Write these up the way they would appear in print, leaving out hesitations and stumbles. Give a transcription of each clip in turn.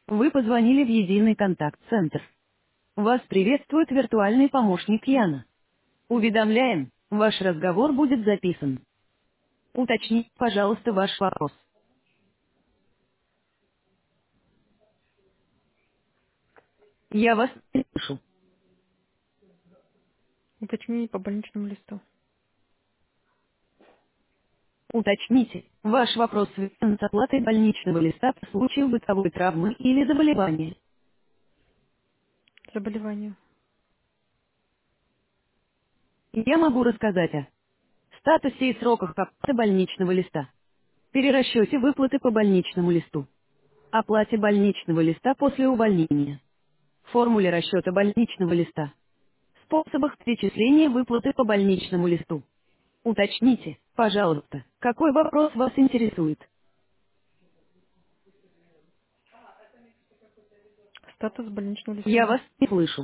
Вы позвонили в единый контакт-центр. Вас приветствует виртуальный помощник Яна. Уведомляем, ваш разговор будет записан. Уточните, пожалуйста, ваш вопрос. Я вас не слышу. Уточнение по больничному листу. Уточните, ваш вопрос связан с оплатой больничного листа по случаю бытовой травмы или заболевания. Заболевание. Я могу рассказать о статусе и сроках оплаты больничного листа, перерасчете выплаты по больничному листу, оплате больничного листа после увольнения, формуле расчета больничного листа, способах перечисления выплаты по больничному листу. Уточните, пожалуйста, какой вопрос вас интересует. Статус больничного Я листа. вас не слышу.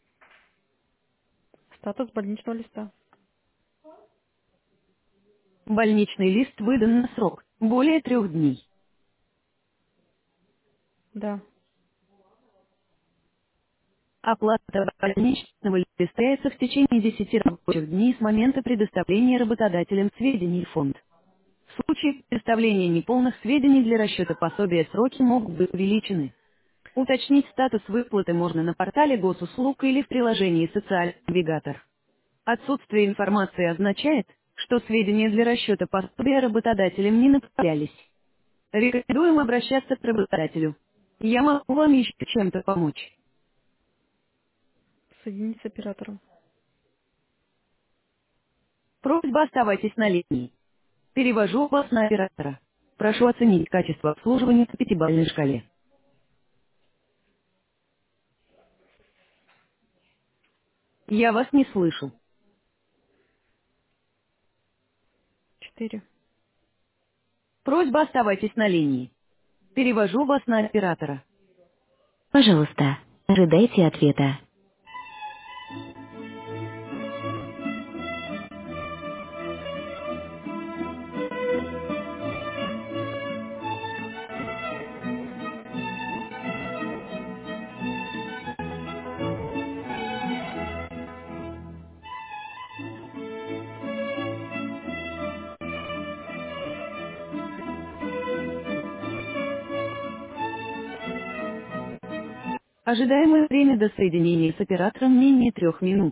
Статус больничного листа. Больничный лист выдан на срок более 3 дней. Да. Оплата больничного листа состоится в течение 10 рабочих дней с момента предоставления работодателем сведений в фонд. В случае предоставления неполных сведений для расчета пособия сроки могут быть увеличены. Уточнить статус выплаты можно на портале госуслуг или в приложении «Социальный навигатор». Отсутствие информации означает, что сведения для расчета пособия работодателям не направлялись. Рекомендуем обращаться к работодателю. Я могу вам еще чем-то помочь. Соединить с оператором. Просьба оставайтесь на линии. Перевожу вас на оператора. Прошу оценить качество обслуживания по пятибалльной шкале. Я вас не слышу. 4. Просьба оставайтесь на линии. Перевожу вас на оператора. Пожалуйста, ожидайте ответа. Ожидаемое время до соединения с оператором менее 3 минут.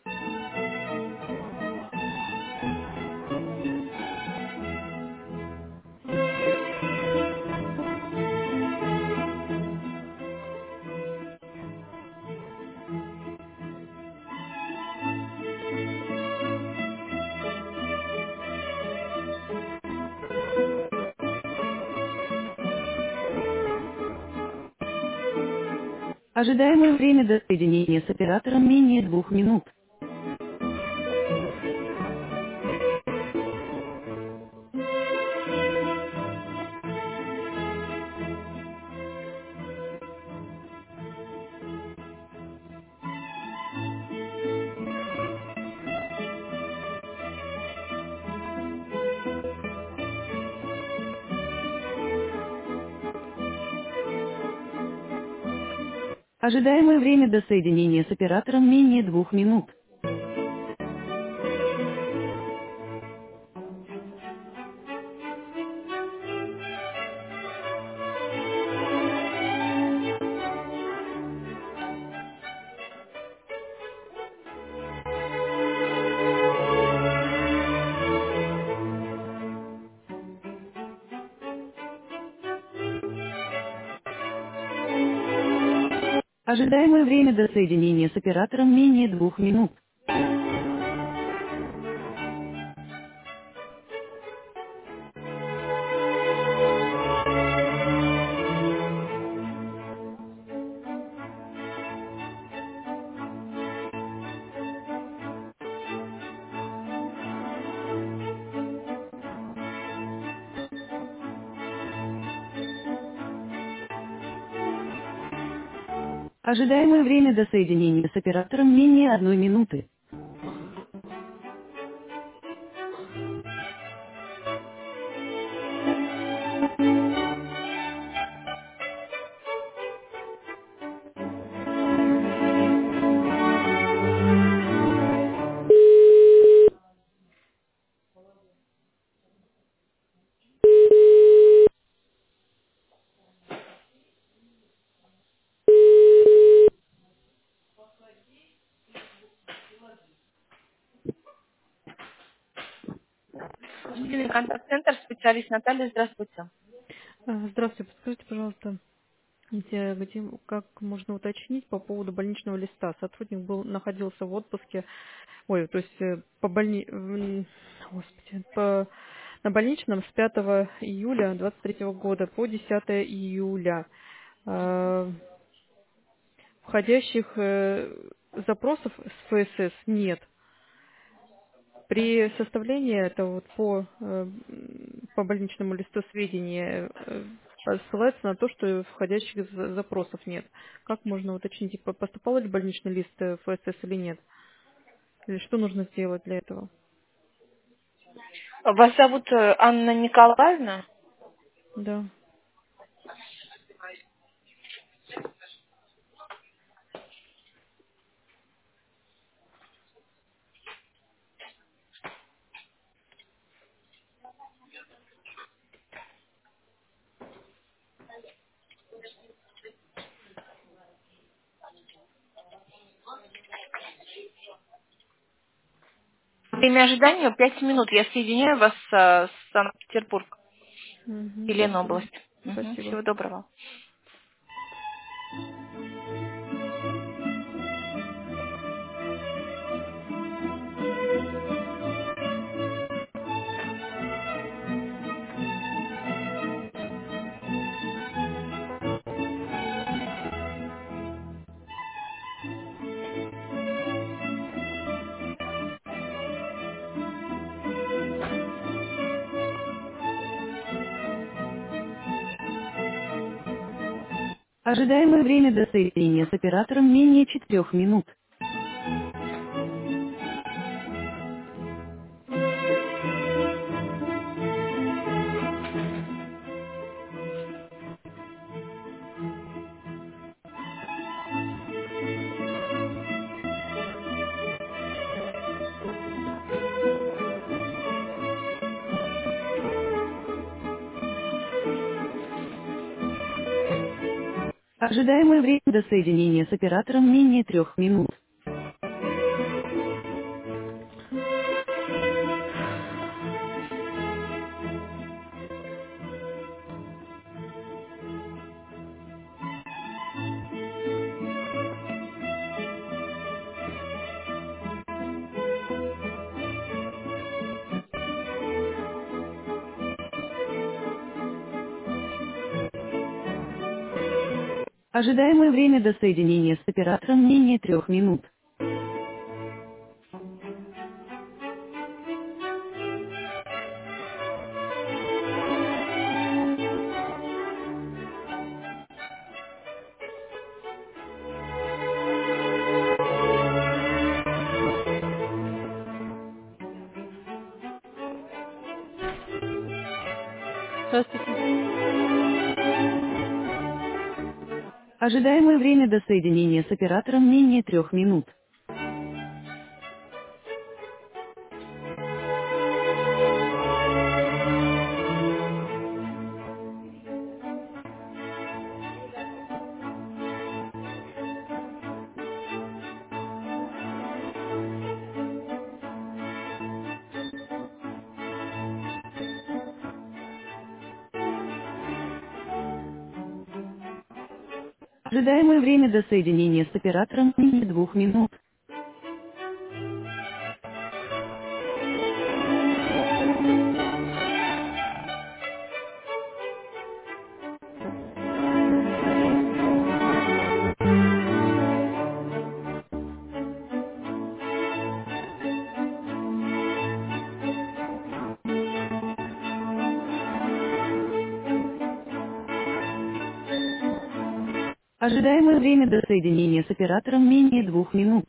Ожидаемое время до соединения с оператором менее 2 минут. Ожидаемое время до соединения с оператором менее 2 минут. Ожидаемое время до соединения с оператором менее 2 минут. Ожидаемое время до соединения с оператором менее 1 минуты. Единый контакт-центр, специалист Наталья, здравствуйте. Здравствуйте, подскажите, пожалуйста, как можно уточнить по поводу больничного листа? Сотрудник находился в отпуске, то есть на больничном с 5 июля 23 года по 10 июля. Э, Входящих запросов с ФСС нет. При составлении этого по больничному листу сведения ссылается на то, что входящих запросов нет. Как можно уточнить, поступал ли больничный лист в ФСС или нет? Или что нужно сделать для этого? Вас зовут Анна Николаевна? Да. Время ожидания 5 минут. Я соединяю вас с Санкт-Петербург и Спасибо. Ленобласть. Мгм. Спасибо. Всего доброго. Ожидаемое время до соединения с оператором менее 4 минут. Ожидаемое время до соединения с оператором менее 3 минут. Ожидаемое время до соединения с оператором менее 3 минут. Здравствуйте. Ожидаемое время до соединения с оператором менее 3 минут. Ожидаемое время до соединения с оператором менее 2 минут. Ожидаемое время до соединения с оператором менее 2 минут.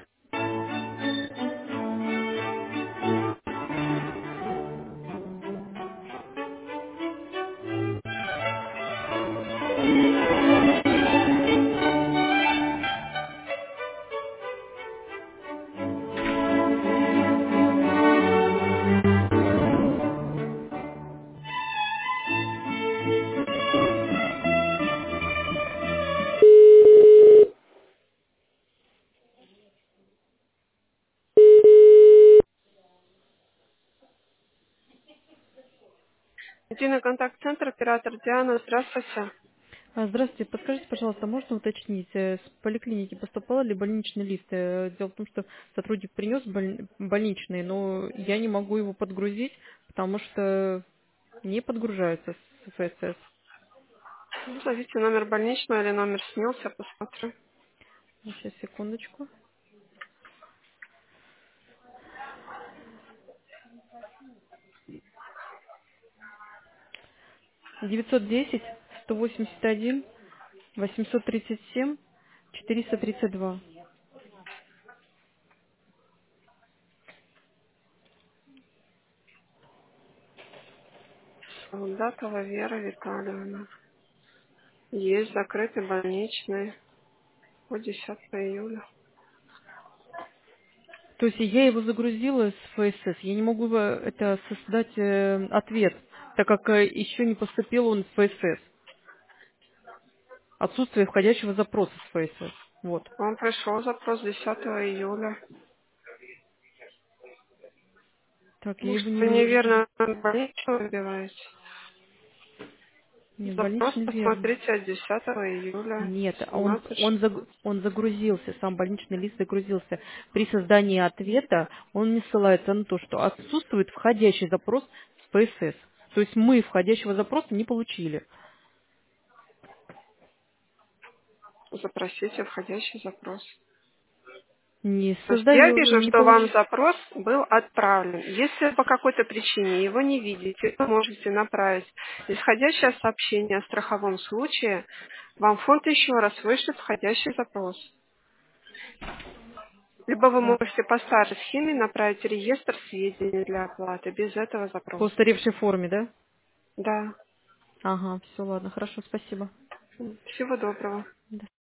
Единый контакт-центр, оператор Диана. Здравствуйте. Здравствуйте, подскажите, пожалуйста, можно уточнить, с поликлиники поступал ли больничный лист? Дело в том, что сотрудник принес больничный, но я не могу его подгрузить, потому что не подгружается с ФСС. Назовите номер больничного или номер СНИЛС, я посмотрю. Сейчас, секундочку. 910-181-837-432. Солдатова Вера Витальевна. Есть закрытый больничный по 10 июля. То есть я его загрузила с ФСС, я не могу это создать ответ, так как еще не поступил он с ФСС. Отсутствие входящего запроса с ФСС. Вот. Вам пришел запрос 10 июля. Так, я Может, его не вы вижу. неверно больничного выбиваете? Нет, Запрос больничный верно. посмотрите от 10 июля. Нет, 17. он загрузился, сам больничный лист загрузился. При создании ответа он не ссылается на то, что отсутствует входящий запрос с ФСС. То есть мы входящего запроса не получили. Запросите входящий запрос. Не То есть я создаю, вижу, не что вам получили. запрос был отправлен. Если по какой-то причине его не видите, вы можете направить исходящее сообщение о страховом случае. Вам фонд еще раз вышлет входящий запрос. Либо вы Так, можете по старой схеме направить реестр сведений для оплаты без этого по запроса. устаревшей форме, да? Да. Ага, все, ладно, хорошо, спасибо. Всего доброго.